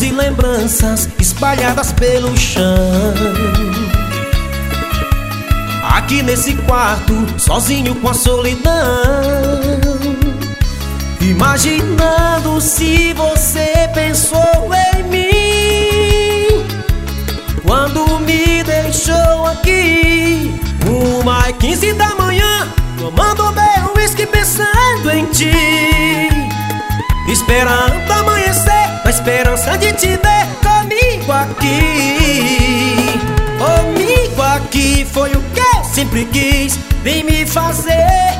e lembranças espalhadas pelo chão. Aqui nesse quarto, sozinho com a solidão, imaginando se você pensou em mim quando me deixou aqui 1h15 da manhã, tomando meu uísque pensando em ti, esperando amanhecer, na esperança de te ver comigo aqui. Comigo aqui foi o que eu sempre quis. Vem me fazer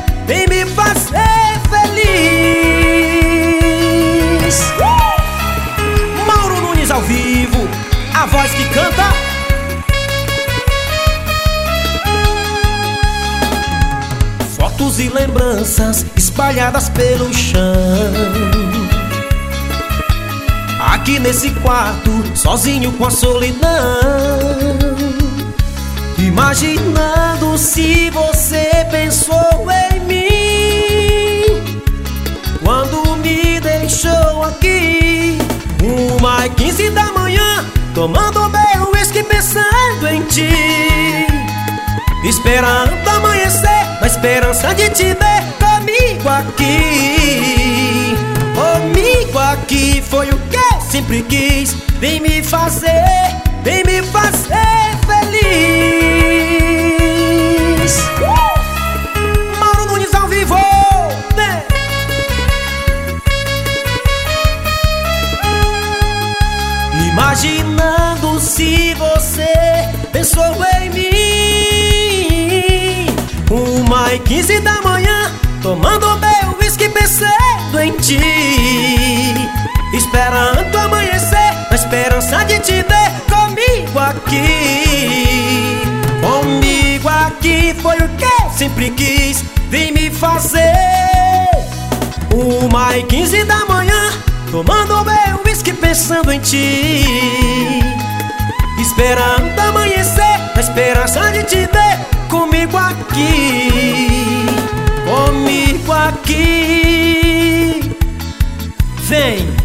feliz. Mauro Nunes ao vivo, a voz que canta. Fotos e lembranças espalhadas pelo chão. Aqui nesse quarto, sozinho com a solidão, imaginando se você pensou em mim quando me deixou aqui 1h15 da manhã, tomando meu uísque pensando em ti, esperando amanhecer, na esperança de te ver comigo aqui. Comigo aqui foi o que eu sempre quis. Vem me fazer feliz. Mauro Nunes ao vivo, né? Imaginando se você pensou em mim 1h15 da manhã, tomando meu uísque pensando em ti, esperando amanhecer, na esperança de te ver comigo aqui. Comigo aqui foi o que eu sempre quis. Vem me fazer 1h15 da manhã, tomando meu uísque pensando em ti, esperando amanhecer, na esperança de te ver comigo aqui. Comigo aqui. Vem.